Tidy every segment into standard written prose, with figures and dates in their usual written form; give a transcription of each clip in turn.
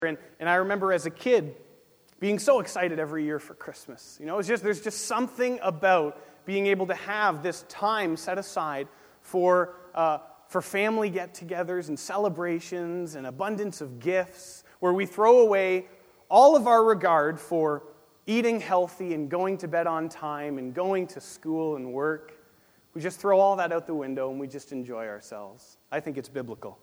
And I remember as a kid being so excited every year for Christmas. There's just something about being able to have this time set aside for family get-togethers and celebrations and abundance of gifts, where we throw away all of our regard for eating healthy and going to bed on time and going to school and work. We just throw all that out the window and we just enjoy ourselves. I think it's biblical.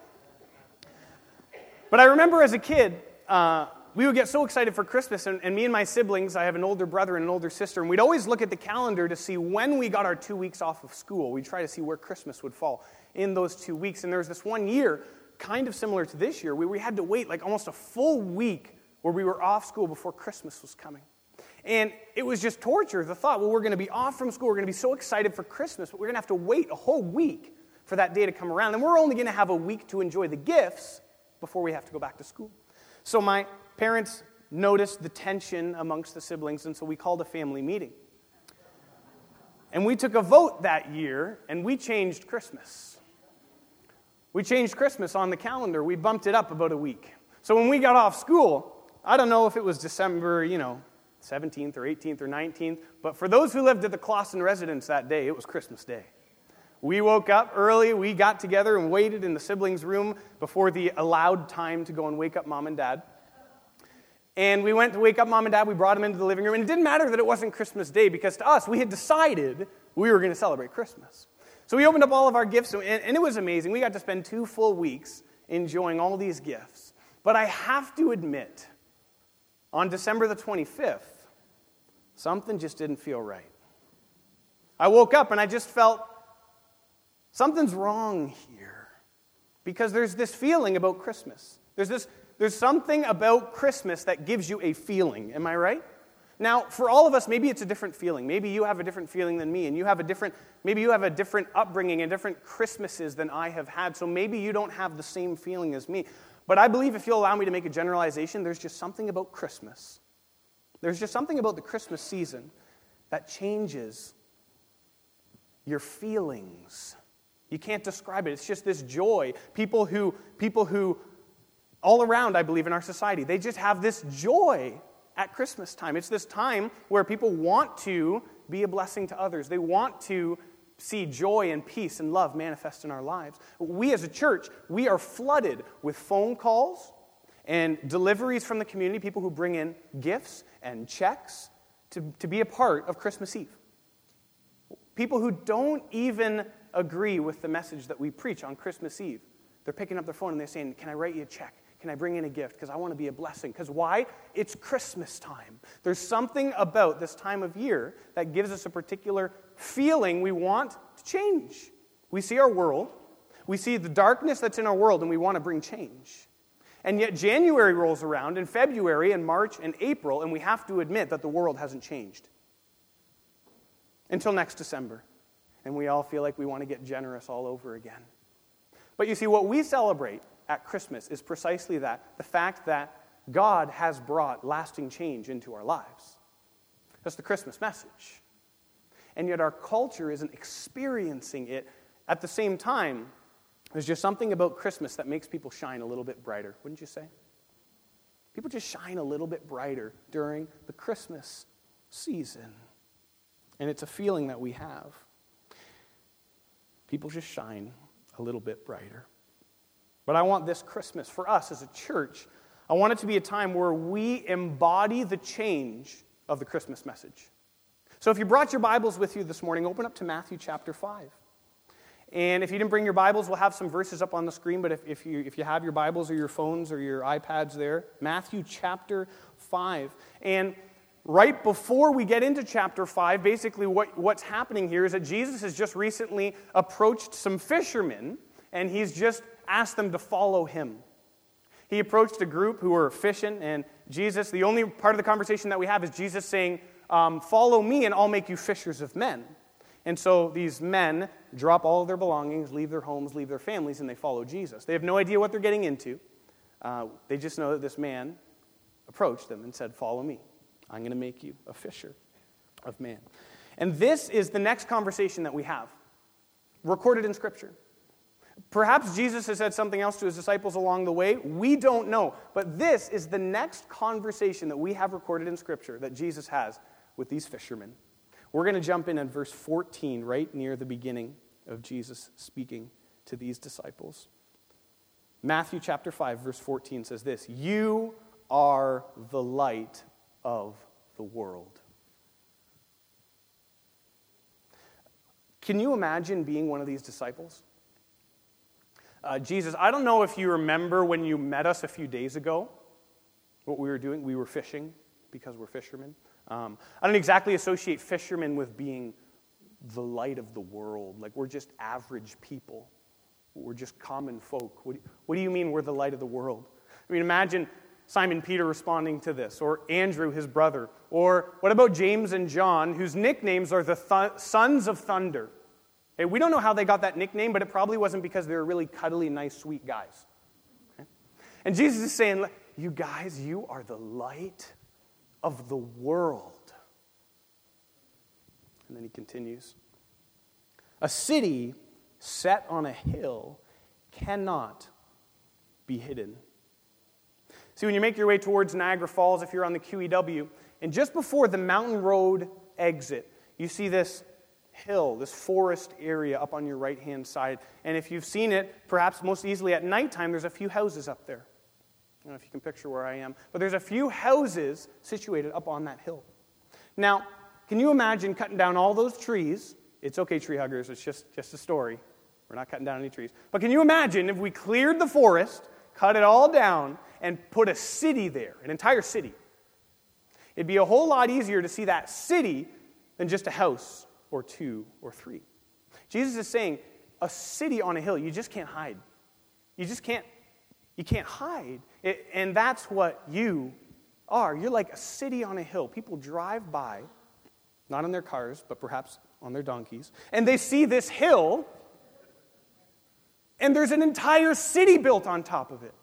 But I remember as a kid, we would get so excited for Christmas, and me and my siblings, I have an older brother and an older sister, and we'd always look at the calendar to see when we got our 2 weeks off of school. We'd try to see where Christmas would fall in those 2 weeks. And there was this one year, kind of similar to this year, where we had to wait like almost a full week where we were off school before Christmas was coming. And it was just torture, the thought, we're going to be off from school, we're going to be so excited for Christmas, but we're going to have to wait a whole week for that day to come around. And we're only going to have a week to enjoy the gifts before we have to go back to school. So my parents noticed the tension amongst the siblings, and so we called a family meeting. And we took a vote that year, and we changed Christmas. We changed Christmas on the calendar. We bumped it up about a week. So when we got off school, I don't know if it was December, 17th or 18th or 19th, but for those who lived at the Clawson residence that day, it was Christmas Day. We woke up early, we got together and waited in the siblings' room before the allowed time to go and wake up Mom and Dad. And we went to wake up Mom and Dad, we brought them into the living room, and it didn't matter that it wasn't Christmas Day, because to us, we had decided we were going to celebrate Christmas. So we opened up all of our gifts, and it was amazing. We got to spend 2 full weeks enjoying all these gifts. But I have to admit, on December the 25th, something just didn't feel right. I woke up and I just felt, something's wrong here. Because there's this feeling about Christmas. There's something about Christmas that gives you a feeling. Am I right? Now, for all of us, maybe it's a different feeling. Maybe you have a different feeling than me, and maybe you have a different upbringing and different Christmases than I have had, so maybe you don't have the same feeling as me. But I believe, if you'll allow me to make a generalization, there's just something about Christmas. There's just something about the Christmas season that changes your feelings. You can't describe it. It's just this joy. People who, all around, I believe, in our society, they just have this joy at Christmas time. It's this time where people want to be a blessing to others. They want to see joy and peace and love manifest in our lives. We as a church, we are flooded with phone calls and deliveries from the community, people who bring in gifts and checks to be a part of Christmas Eve. People who don't even agree with the message that we preach on Christmas Eve. They're picking up their phone and they're saying, "Can I write you a check? Can I bring in a gift? Because I want to be a blessing." Because why? It's Christmas time. There's something about this time of year that gives us a particular feeling we want to change. We see our world. We see the darkness that's in our world, and we want to bring change. And yet January rolls around, and February, and March, and April, and we have to admit that the world hasn't changed. Until next December. And we all feel like we want to get generous all over again. But you see, what we celebrate at Christmas is precisely that, the fact that God has brought lasting change into our lives. That's the Christmas message. And yet our culture isn't experiencing it at the same time. There's just something about Christmas that makes people shine a little bit brighter, wouldn't you say? People just shine a little bit brighter during the Christmas season. And it's a feeling that we have. People just shine a little bit brighter. But I want this Christmas, for us as a church, I want it to be a time where we embody the change of the Christmas message. So if you brought your Bibles with you this morning, open up to Matthew chapter 5. And if you didn't bring your Bibles, we'll have some verses up on the screen, but if you have your Bibles or your phones or your iPads there, Matthew chapter 5. And right before we get into chapter 5, basically what's happening here is that Jesus has just recently approached some fishermen, and he's just asked them to follow him. He approached a group who were fishing, and Jesus, the only part of the conversation that we have is Jesus saying, "Follow me and I'll make you fishers of men." And so these men drop all of their belongings, leave their homes, leave their families, and they follow Jesus. They have no idea what they're getting into. They just know that this man approached them and said, "Follow me. I'm going to make you a fisher of men." And this is the next conversation that we have, recorded in Scripture. Perhaps Jesus has said something else to his disciples along the way. We don't know. But this is the next conversation that we have recorded in Scripture that Jesus has with these fishermen. We're going to jump in at verse 14, right near the beginning of Jesus speaking to these disciples. Matthew chapter 5, verse 14 says this, "You are the light of the world." Can you imagine being one of these disciples? Jesus, I don't know if you remember when you met us a few days ago, what we were doing. We were fishing because we're fishermen. I don't exactly associate fishermen with being the light of the world. Like we're just average people. We're just common folk. What do you mean we're the light of the world? I mean, imagine Simon Peter responding to this, or Andrew, his brother, or what about James and John, whose nicknames are the Sons of Thunder? Okay, we don't know how they got that nickname, but it probably wasn't because they were really cuddly, nice, sweet guys. Okay? And Jesus is saying, you guys, you are the light of the world. And then he continues, "A city set on a hill cannot be hidden." See, when you make your way towards Niagara Falls, if you're on the QEW, and just before the Mountain Road exit, you see this hill, this forest area up on your right-hand side. And if you've seen it, perhaps most easily at nighttime, there's a few houses up there. I don't know if you can picture where I am, but there's a few houses situated up on that hill. Now, can you imagine cutting down all those trees? It's okay, tree huggers, it's just a story. We're not cutting down any trees. But can you imagine if we cleared the forest, cut it all down, and put a city there, an entire city? It'd be a whole lot easier to see that city than just a house or two or three. Jesus is saying, a city on a hill, you just can't hide. You can't hide. And that's what you are. You're like a city on a hill. People drive by, not in their cars, but perhaps on their donkeys, and they see this hill, and there's an entire city built on top of it.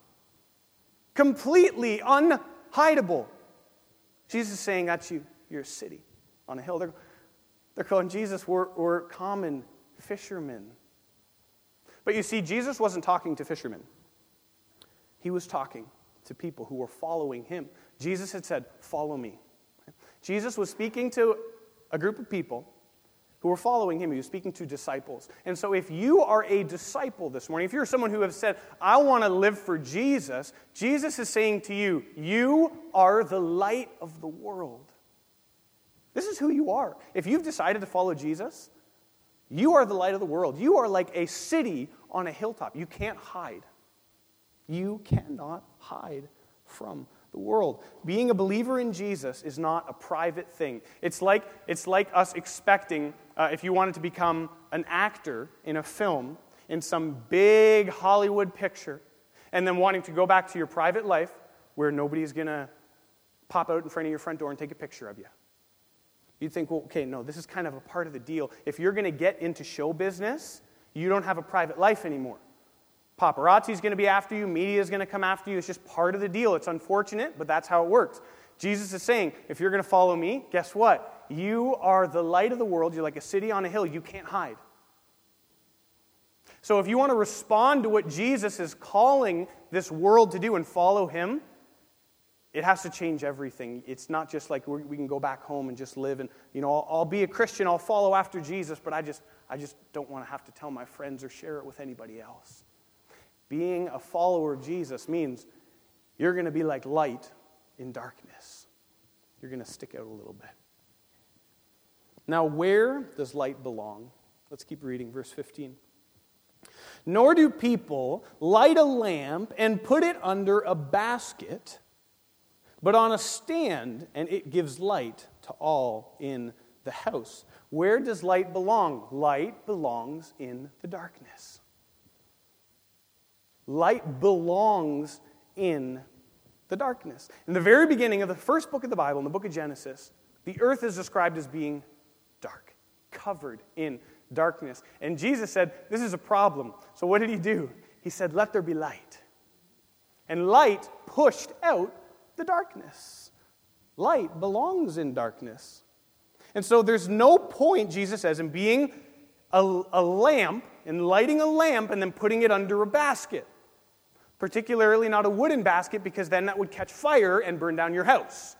Completely unhideable. Jesus is saying, that's you. You're a city on a hill. They're calling Jesus, we're common fishermen. But you see, Jesus wasn't talking to fishermen. He was talking to people who were following him. Jesus had said, follow me. Jesus was speaking to a group of people who were following him. He was speaking to disciples. And so if you are a disciple this morning, if you're someone who has said, I want to live for Jesus, Jesus is saying to you, you are the light of the world. This is who you are. If you've decided to follow Jesus, you are the light of the world. You are like a city on a hilltop. You can't hide. You cannot hide from the world. Being a believer in Jesus is not a private thing. It's like us expecting, if you wanted to become an actor in a film, in some big Hollywood picture, and then wanting to go back to your private life where nobody's going to pop out in front of your front door and take a picture of you. You'd think, well, okay, no, this is kind of a part of the deal. If you're going to get into show business, you don't have a private life anymore. Paparazzi's going to be after you. Media is going to come after you. It's just part of the deal. It's unfortunate, but that's how it works. Jesus is saying, if you're going to follow me, guess what? You are the light of the world. You're like a city on a hill. You can't hide. So if you want to respond to what Jesus is calling this world to do and follow him, it has to change everything. It's not just like we can go back home and just live and, I'll be a Christian, I'll follow after Jesus, but I just don't want to have to tell my friends or share it with anybody else. Being a follower of Jesus means you're going to be like light in darkness. You're going to stick out a little bit. Now, where does light belong? Let's keep reading, verse 15. Nor do people light a lamp and put it under a basket, but on a stand, and it gives light to all in the house. Where does light belong? Light belongs in the darkness. Light belongs in the darkness. In the very beginning of the first book of the Bible, in the book of Genesis, the earth is described as being dark, covered in darkness. And Jesus said, this is a problem. So what did he do? He said, let there be light. And light pushed out the darkness. Light belongs in darkness. And so there's no point, Jesus says, in being a lamp in lighting a lamp and then putting it under a basket. Particularly not a wooden basket, because then that would catch fire and burn down your house.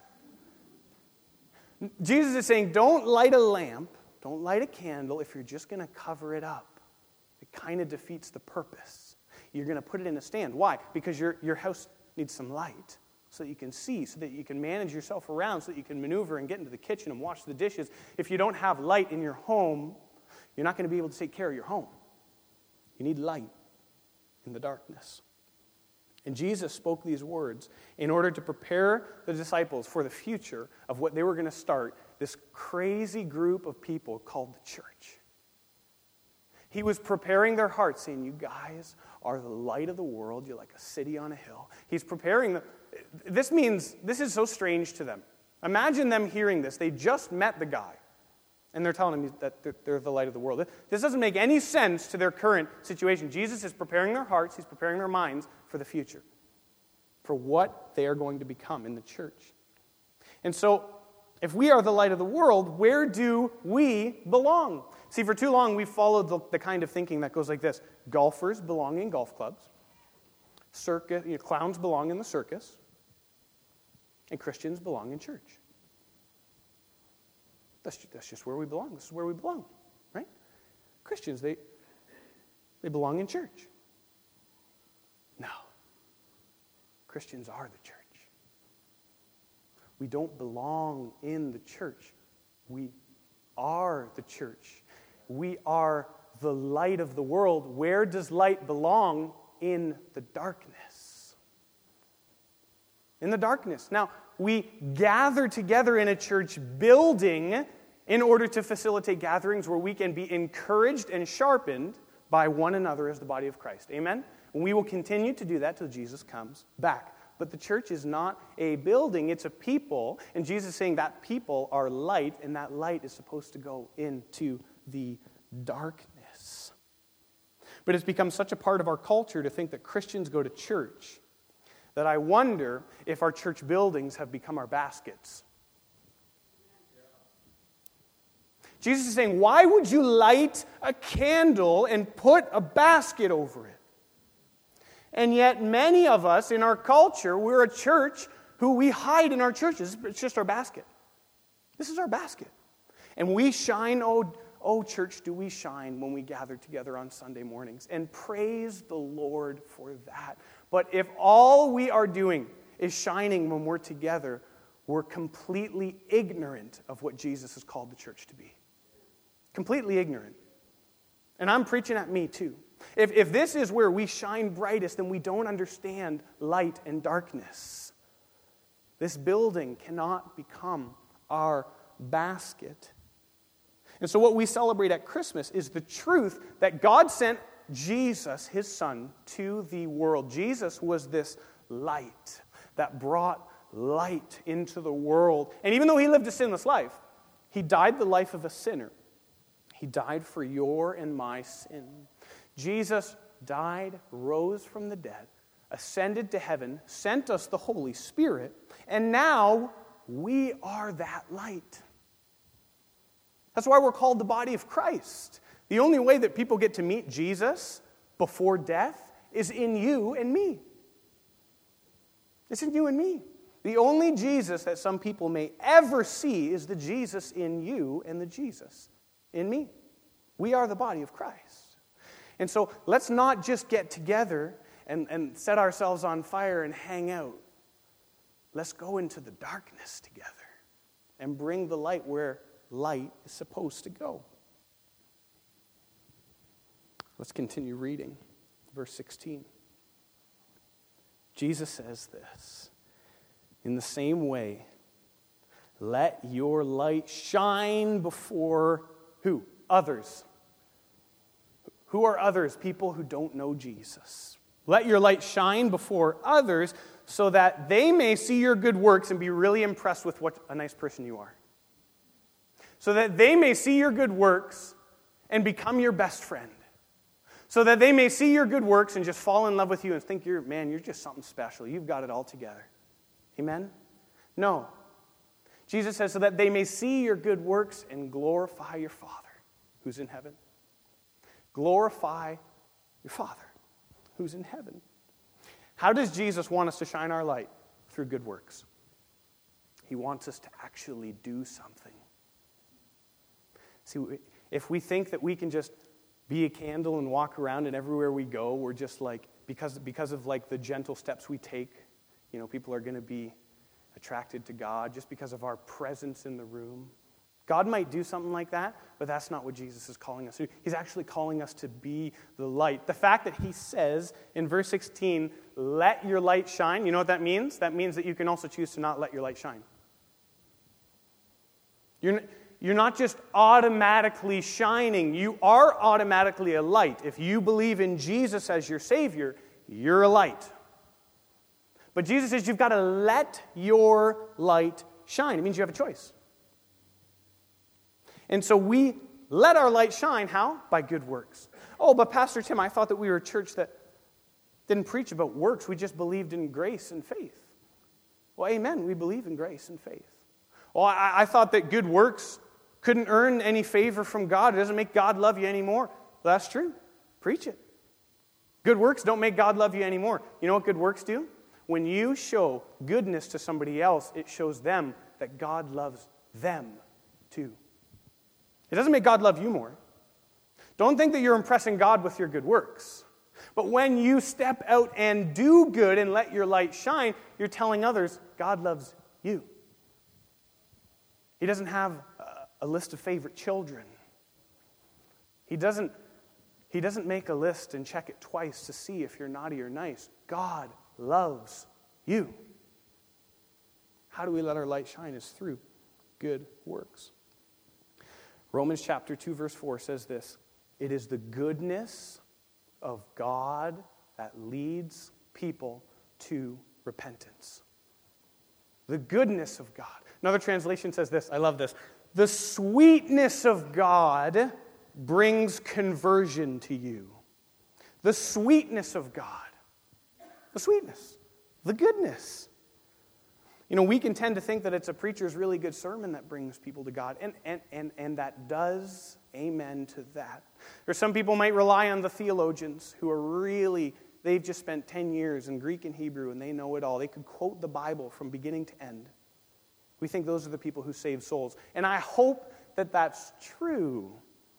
Jesus is saying, don't light a lamp, don't light a candle if you're just going to cover it up. It kind of defeats the purpose. You're going to put it in a stand. Why? Because your house needs some light so that you can see, so that you can manage yourself around, so that you can maneuver and get into the kitchen and wash the dishes. If you don't have light in your home, you're not going to be able to take care of your home. You need light in the darkness. And Jesus spoke these words in order to prepare the disciples for the future of what they were going to start, this crazy group of people called the church. He was preparing their hearts, saying, you guys are the light of the world. You're like a city on a hill. He's preparing them. This means, this is so strange to them. Imagine them hearing this. They just met the guy, and they're telling him that they're the light of the world. This doesn't make any sense to their current situation. Jesus is preparing their hearts. He's preparing their minds for the future, for what they are going to become in the church. And so, if we are the light of the world, where do we belong? See, for too long, we've followed the kind of thinking that goes like this. Golfers belong in golf clubs. Clowns belong in the circus. And Christians belong in church. That's just where we belong. This is where we belong, right? Christians, they belong in church. No. Christians are the church. We don't belong in the church. We are the church. We are the light of the world. Where does light belong? In the darkness. In the darkness. Now, we gather together in a church building in order to facilitate gatherings where we can be encouraged and sharpened by one another as the body of Christ. Amen? And we will continue to do that till Jesus comes back. But the church is not a building, it's a people. And Jesus is saying that people are light, and that light is supposed to go into the darkness. But it's become such a part of our culture to think that Christians go to church that I wonder if our church buildings have become our baskets. Jesus is saying, why would you light a candle and put a basket over it? And yet many of us in our culture, we're a church who we hide in our churches. It's just our basket. This is our basket. And we shine, oh church, do we shine when we gather together on Sunday mornings. And praise the Lord for that. But if all we are doing is shining when we're together, we're completely ignorant of what Jesus has called the church to be. Completely ignorant. And I'm preaching at me too. If this is where we shine brightest, then we don't understand light and darkness. This building cannot become our basket. And so what we celebrate at Christmas is the truth that God sent Jesus, his son, to the world. Jesus was this light that brought light into the world. And even though he lived a sinless life, he died the life of a sinner. He died for your and my sin. Jesus died, rose from the dead, ascended to heaven, sent us the Holy Spirit, and now we are that light. That's why we're called the body of Christ. The only way that people get to meet Jesus before death is in you and me. It's in you and me. The only Jesus that some people may ever see is the Jesus in you and the Jesus in me. We are the body of Christ. And so let's not just get together and set ourselves on fire and hang out. Let's go into the darkness together and bring the light where light is supposed to go. Let's continue reading. Verse 16. Jesus says this. In the same way, let your light shine before who? Others. Who are others? People who don't know Jesus. Let your light shine before others so that they may see your good works and be really impressed with what a nice person you are. So that they may see your good works and become your best friend. So that they may see your good works and just fall in love with you and think, you're just something special. You've got it all together. Amen? No. Jesus says, so that they may see your good works and glorify your Father who's in heaven. glorify your Father who's in heaven. How does Jesus want us to shine our light? Through good works. He wants us to actually do something. See, if we think that we can just be a candle and walk around and everywhere we go, we're just like, because of like the gentle steps we take, people are going to be attracted to God just because of our presence in the room. God might do something like that, but that's not what Jesus is calling us to do. He's actually calling us to be the light. The fact that he says in verse 16, let your light shine, you know what that means? That means that you can also choose to not let your light shine. You're not just automatically shining. You are automatically a light. If you believe in Jesus as your Savior, you're a light. But Jesus says you've got to let your light shine. It means you have a choice. And so we let our light shine. How? By good works. Oh, but Pastor Tim, I thought that we were a church that didn't preach about works. We just believed in grace and faith. Well, amen. We believe in grace and faith. Well, I thought that good works couldn't earn any favor from God. It doesn't make God love you anymore. Well, that's true. Preach it. Good works don't make God love you anymore. You know what good works do? When you show goodness to somebody else, it shows them that God loves them too. It doesn't make God love you more. Don't think that you're impressing God with your good works. But when you step out and do good and let your light shine, you're telling others, God loves you. He doesn't have a list of favorite children. He doesn't make a list and check it twice to see if you're naughty or nice. God loves you. How do we let our light shine? Is through good works. Romans chapter 2, verse 4 says this, it is the goodness of God that leads people to repentance. The goodness of God. Another translation says this, I love this. The sweetness of God brings conversion to you. The sweetness of God. The sweetness. The goodness. We can tend to think that it's a preacher's really good sermon that brings people to God. And that does, amen to that. Or some people might rely on the theologians who are really, they've just spent 10 years in Greek and Hebrew and they know it all. They could quote the Bible from beginning to end. We think those are the people who save souls. And I hope that that's true.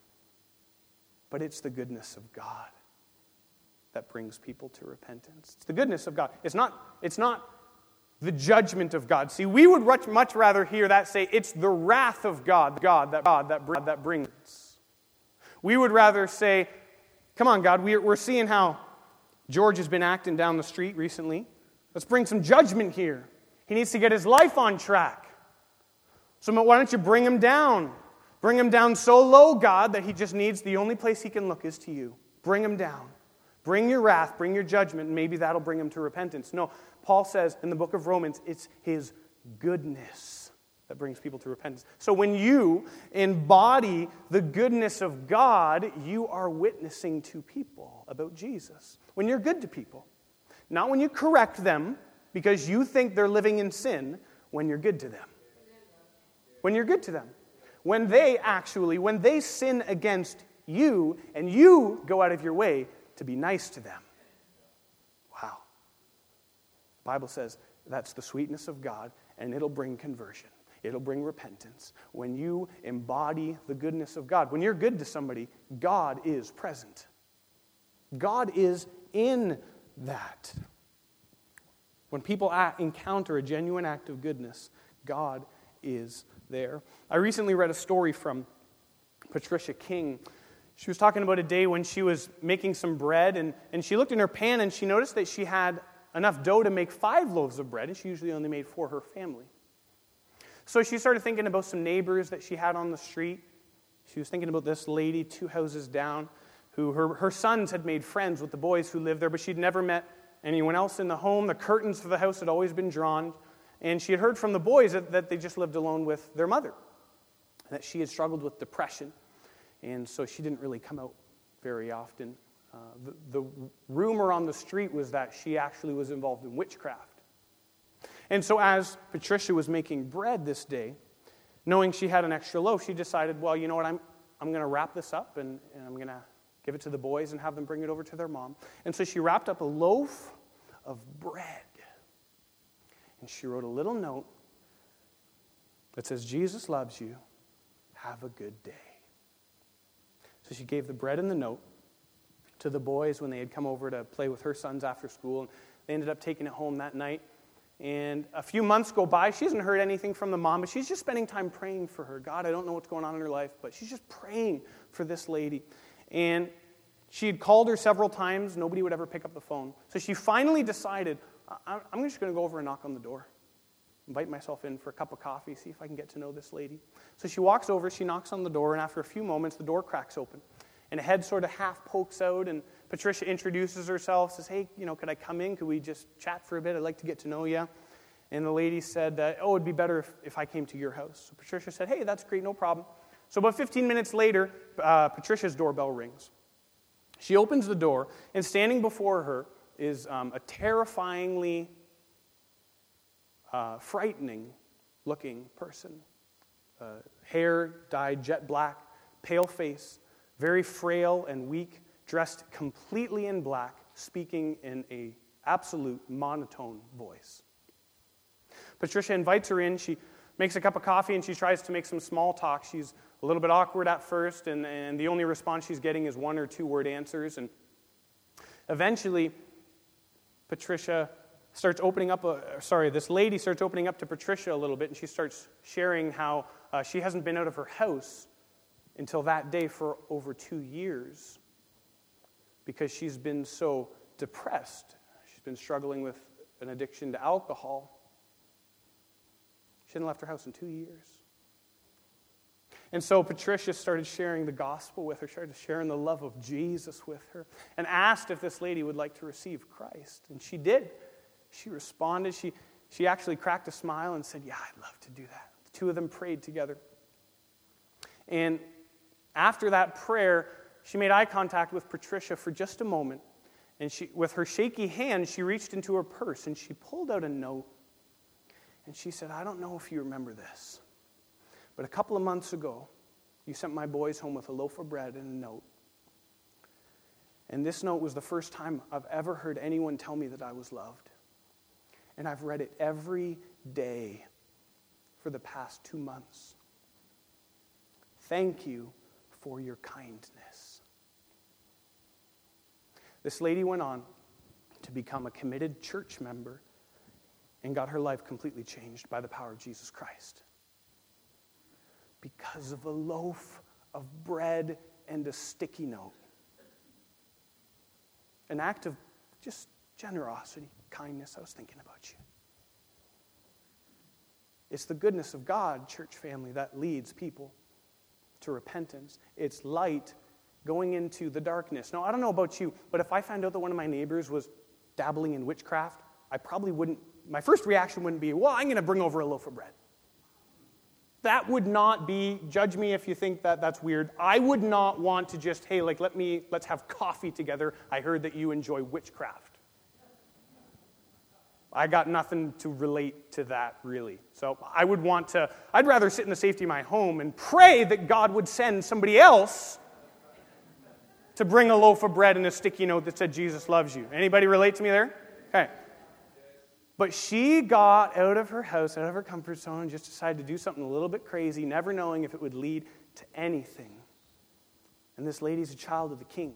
But it's the goodness of God that brings people to repentance. It's the goodness of God. It's not the judgment of God. See, we would much rather hear that say it's the wrath of God that brings. We would rather say, come on, God, we're seeing how George has been acting down the street recently. Let's bring some judgment here. He needs to get his life on track. So why don't you bring him down? Bring him down so low, God, that he just needs, the only place he can look is to you. Bring him down. Bring your wrath, bring your judgment, and maybe that'll bring him to repentance. No, Paul says in the book of Romans, it's his goodness that brings people to repentance. So when you embody the goodness of God, you are witnessing to people about Jesus. When you're good to people. Not when you correct them because you think they're living in sin, when you're good to them. When you're good to them. When they sin against you and you go out of your way to be nice to them. Wow. The Bible says that's the sweetness of God, and it'll bring conversion. It'll bring repentance. When you embody the goodness of God, when you're good to somebody, God is present. God is in that. When people encounter a genuine act of goodness, God is there. I recently read a story from Patricia King. She was talking about a day when she was making some bread, and she looked in her pan and she noticed that she had enough dough to make 5 loaves of bread, and she usually only made for her family. So she started thinking about some neighbors that she had on the street. She was thinking about this lady 2 houses down who her sons had made friends with the boys who lived there, but she'd never met anyone else in the home. The curtains for the house had always been drawn, and she had heard from the boys that they just lived alone with their mother, that she had struggled with depression. And so she didn't really come out very often. The rumor on the street was that she actually was involved in witchcraft. And so as Patricia was making bread this day, knowing she had an extra loaf, she decided, well, you know what, I'm going to wrap this up and I'm going to give it to the boys and have them bring it over to their mom. And so she wrapped up a loaf of bread. And she wrote a little note that says, Jesus loves you. Have a good day. So she gave the bread and the note to the boys when they had come over to play with her sons after school. And they ended up taking it home that night. And a few months go by. She hasn't heard anything from the mom, but she's just spending time praying for her. God, I don't know what's going on in her life, but she's just praying for this lady. And she had called her several times. Nobody would ever pick up the phone. So she finally decided, I'm just going to go over and knock on the door. Invite myself in for a cup of coffee, see if I can get to know this lady. So she walks over, she knocks on the door, and after a few moments, the door cracks open. And a head sort of half pokes out, and Patricia introduces herself, says, hey, could I come in? Could we just chat for a bit? I'd like to get to know you. And the lady said, it'd be better if I came to your house. So Patricia said, hey, that's great, no problem. So about 15 minutes later, Patricia's doorbell rings. She opens the door, and standing before her is a terrifyingly frightening-looking person. Hair dyed jet black, pale face, very frail and weak, dressed completely in black, speaking in an absolute monotone voice. Patricia invites her in. She makes a cup of coffee, and she tries to make some small talk. She's a little bit awkward at first, and the only response she's getting is 1 or 2 word answers. And eventually, Patricia starts opening up, this lady starts opening up to Patricia a little bit, and she starts sharing how she hasn't been out of her house until that day for over 2 years because she's been so depressed. She's been struggling with an addiction to alcohol. She hadn't left her house in 2 years. And so Patricia started sharing the gospel with her, started sharing the love of Jesus with her, and asked if this lady would like to receive Christ. And she did. She responded. She actually cracked a smile and said, yeah, I'd love to do that. The two of them prayed together. And after that prayer, she made eye contact with Patricia for just a moment. And with her shaky hand, she reached into her purse and she pulled out a note. And she said, I don't know if you remember this, but a couple of months ago, you sent my boys home with a loaf of bread and a note. And this note was the first time I've ever heard anyone tell me that I was loved. And I've read it every day for the past 2 months. Thank you for your kindness. This lady went on to become a committed church member and got her life completely changed by the power of Jesus Christ. Because of a loaf of bread and a sticky note. An act of just generosity, kindness. I was thinking about you. It's the goodness of God, church family, that leads people to repentance. It's light going into the darkness. Now, I don't know about you, but if I found out that one of my neighbors was dabbling in witchcraft, I probably wouldn't, my first reaction wouldn't be, well, I'm going to bring over a loaf of bread. That would not be, judge me if you think that that's weird. I would not want to just, hey, let's have coffee together. I heard that you enjoy witchcraft. I got nothing to relate to that, really. So I'd rather sit in the safety of my home and pray that God would send somebody else to bring a loaf of bread and a sticky note that said, Jesus loves you. Anybody relate to me there? Okay. But she got out of her house, out of her comfort zone, and just decided to do something a little bit crazy, never knowing if it would lead to anything. And this lady's a child of the King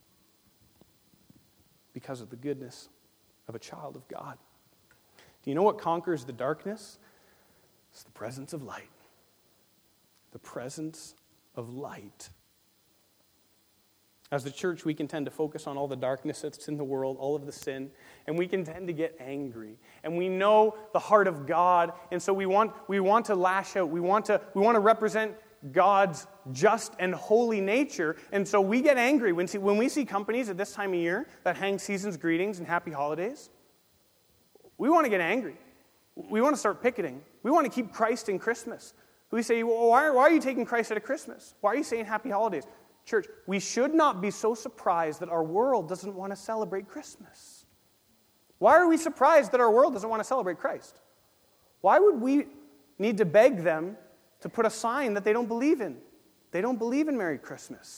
because of the goodness of a child of God. Do you know what conquers the darkness? It's the presence of light. The presence of light. As the church, we can tend to focus on all the darkness that's in the world, all of the sin, and we can tend to get angry. And we know the heart of God, and so we want to lash out. We want to represent God's just and holy nature, and so we get angry when we see companies at this time of year that hang season's greetings and happy holidays. We want to get angry. We want to start picketing. We want to keep Christ in Christmas. We say, well, why are you taking Christ out of Christmas? Why are you saying happy holidays? Church, we should not be so surprised that our world doesn't want to celebrate Christmas. Why are we surprised that our world doesn't want to celebrate Christ? Why would we need to beg them to put a sign that they don't believe in? They don't believe in Merry Christmas.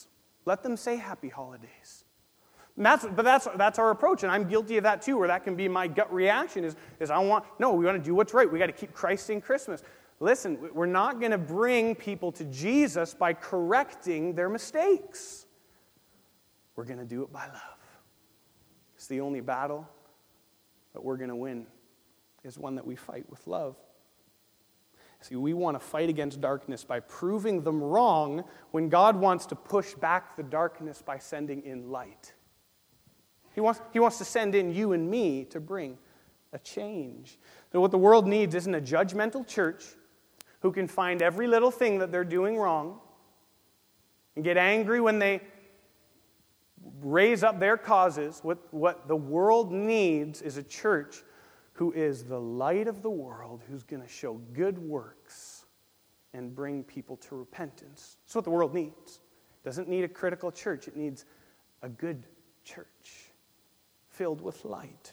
Let them say happy holidays. And that's our approach, and I'm guilty of that too, where that can be my gut reaction is we want to do what's right. We got to keep Christ in Christmas. Listen, we're not going to bring people to Jesus by correcting their mistakes. We're going to do it by love. It's the only battle that we're going to win is one that we fight with love. See, we want to fight against darkness by proving them wrong when God wants to push back the darkness by sending in light. He wants to send in you and me to bring a change. So what the world needs isn't a judgmental church who can find every little thing that they're doing wrong and get angry when they raise up their causes. What the world needs is a church who is the light of the world, who's going to show good works and bring people to repentance. That's what the world needs. It doesn't need a critical church. It needs a good church filled with light.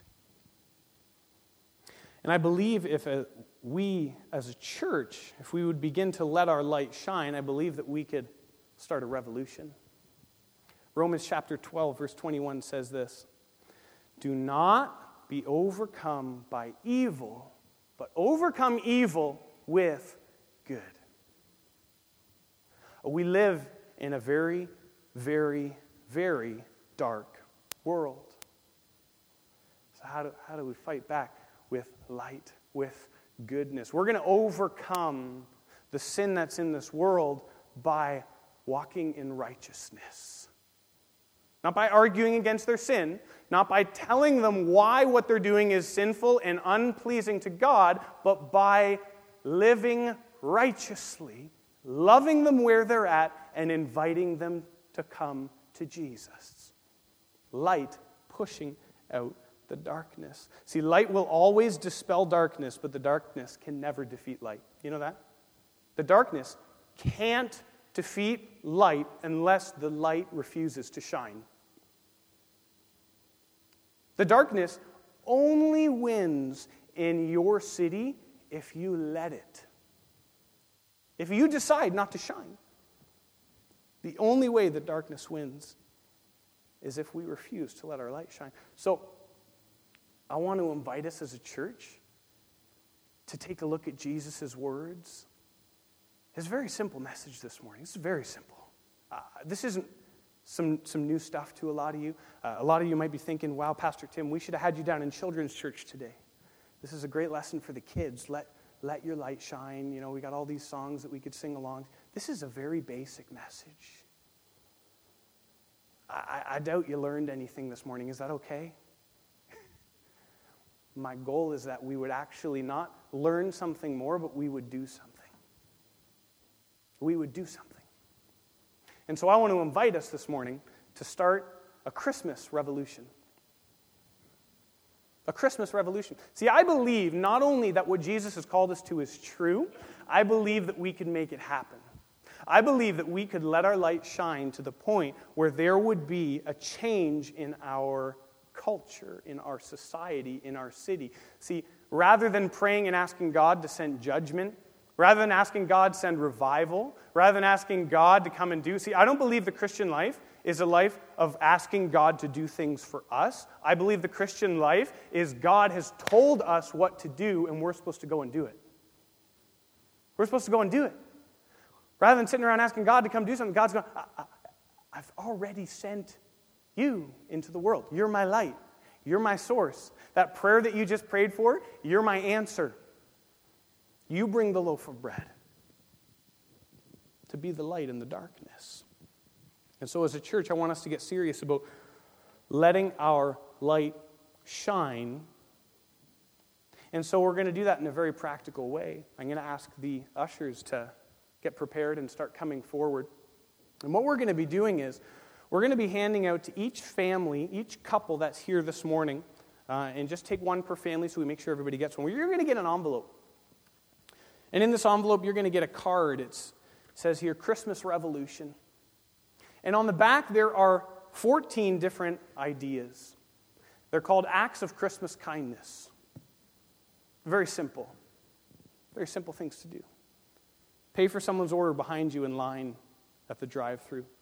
And I believe if we as a church, if we would begin to let our light shine, I believe that we could start a revolution. Romans chapter 12, verse 21 says this, "Do not be overcome by evil, but overcome evil with good." We live in a very, very, very dark world. So how do we fight back? With light, with goodness. We're going to overcome the sin that's in this world by walking in righteousness. Not by arguing against their sin, not by telling them why what they're doing is sinful and unpleasing to God, but by living righteously, loving them where they're at, and inviting them to come to Jesus. Light pushing out the darkness. See, light will always dispel darkness, but the darkness can never defeat light. You know that? The darkness can't defeat light unless the light refuses to shine. The darkness only wins in your city if you let it. If you decide not to shine. The only way that darkness wins is if we refuse to let our light shine. So, I want to invite us as a church to take a look at Jesus' words. His very simple message this morning. It's very simple. This isn't some new stuff to a lot of you. A lot of you might be thinking, wow, Pastor Tim, we should have had you down in children's church today. This is a great lesson for the kids. Let your light shine. You know, we got all these songs that we could sing along. This is a very basic message. I doubt you learned anything this morning. Is that okay? My goal is that we would actually not learn something more, but we would do something. We would do something. And so I want to invite us this morning to start a Christmas revolution. A Christmas revolution. See, I believe not only that what Jesus has called us to is true, I believe that we can make it happen. I believe that we could let our light shine to the point where there would be a change in our culture, in our society, in our city. See, rather than praying and asking God to send judgment, rather than asking God to send revival, rather than asking God to come and do, see, I don't believe the Christian life is a life of asking God to do things for us. I believe the Christian life is God has told us what to do, and we're supposed to go and do it. We're supposed to go and do it. Rather than sitting around asking God to come do something, God's going, I've already sent you into the world. You're my light. You're my source. That prayer that you just prayed for, you're my answer. You bring the loaf of bread to be the light in the darkness. And so as a church, I want us to get serious about letting our light shine. And so we're going to do that in a very practical way. I'm going to ask the ushers to get prepared and start coming forward. And what we're going to be doing is we're going to be handing out to each family, each couple that's here this morning, and just take one per family so we make sure everybody gets one. You're going to get an envelope. And in this envelope, you're going to get a card. It says here, Christmas Revolution. And on the back, there are 14 different ideas. They're called acts of Christmas kindness. Very simple. Very simple things to do. Pay for someone's order behind you in line at the drive-thru.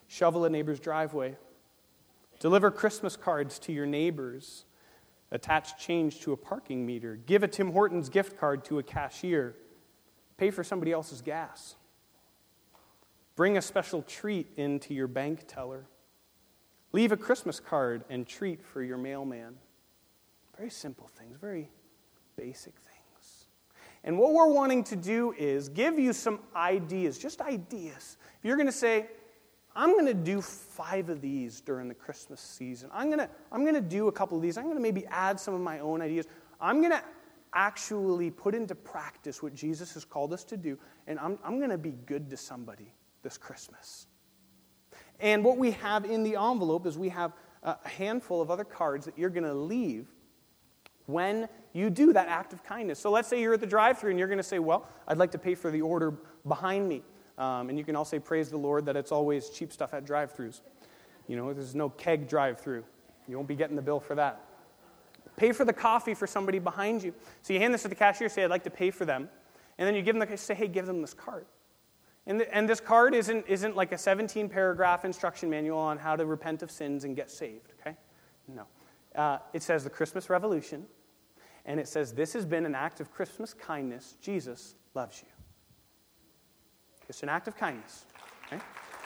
Shovel a neighbor's driveway. Deliver Christmas cards to your neighbors. Attach change to a parking meter. Give a Tim Hortons gift card to a cashier. Pay for somebody else's gas. Bring a special treat into your bank teller. Leave a Christmas card and treat for your mailman. Very simple things, very basic things. And what we're wanting to do is give you some ideas, just ideas. If you're going to say, I'm going to do 5 of these during the Christmas season. I'm going to do a couple of these. I'm going to maybe add some of my own ideas. I'm going to actually put into practice what Jesus has called us to do, and I'm going to be good to somebody this Christmas. And what we have in the envelope is we have a handful of other cards that you're going to leave when you do that act of kindness. So let's say you're at the drive-thru and you're going to say, well, I'd like to pay for the order behind me. And you can all say, praise the Lord, that it's always cheap stuff at drive-thrus. You know, there's no keg drive-thru. You won't be getting the bill for that. Pay for the coffee for somebody behind you. So you hand this to the cashier, say, I'd like to pay for them. And then you give them say, hey, give them this card. And this card isn't like a 17-paragraph instruction manual on how to repent of sins and get saved, okay? No. It says the Christmas Revolution, and it says, this has been an act of Christmas kindness. Jesus loves you. It's an act of kindness. Okay?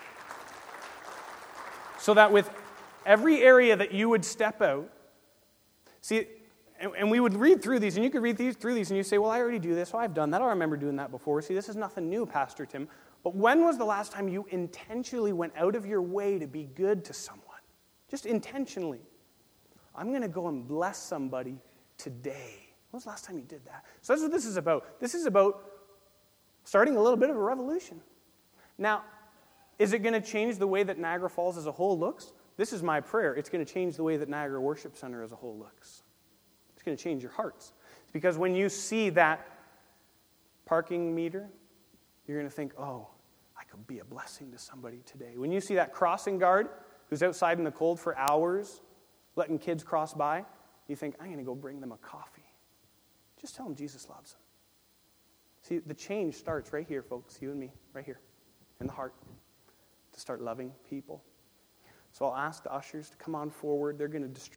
So that with every area that you would step out, see, and we would read through these, and you could read through these, and you say, well, I already do this, I've done that, I remember doing that before. See, this is nothing new, Pastor Tim. But when was the last time you intentionally went out of your way to be good to someone? Just intentionally. I'm going to go and bless somebody today. When was the last time you did that? So that's what this is about. This is about starting a little bit of a revolution. Now, is it going to change the way that Niagara Falls as a whole looks? This is my prayer. It's going to change the way that Niagara Worship Center as a whole looks. It's going to change your hearts. Because when you see that parking meter, you're going to think, oh, I could be a blessing to somebody today. When you see that crossing guard who's outside in the cold for hours, letting kids cross by, you think, I'm going to go bring them a coffee. Just tell them Jesus loves them. See, the change starts right here, folks, you and me, right here, in the heart, to start loving people. So I'll ask the ushers to come on forward. They're going to distribute